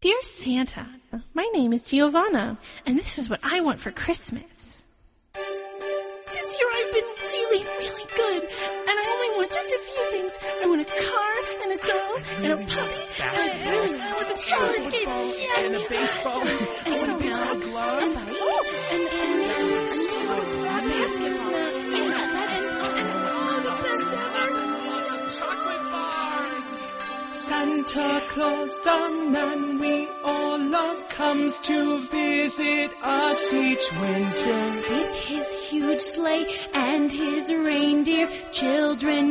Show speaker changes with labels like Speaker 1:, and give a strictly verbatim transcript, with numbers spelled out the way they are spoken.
Speaker 1: Dear Santa, my name is Giovanna, and this is what I want for Christmas. This year I've been really, really good, and I only want just a few things. I want a car, and a doll, and a puppy, and I really want some roller skates, yeah,
Speaker 2: and a baseball,
Speaker 1: and
Speaker 2: and a baseball glove,
Speaker 1: and, oh, and, and, and, and, basketball, yeah, that, and, and, oh, the best ever.
Speaker 2: Chocolate bars.
Speaker 3: Santa Claus, the man we all love, comes to visit us each winter.
Speaker 1: With his huge sleigh and his reindeer, children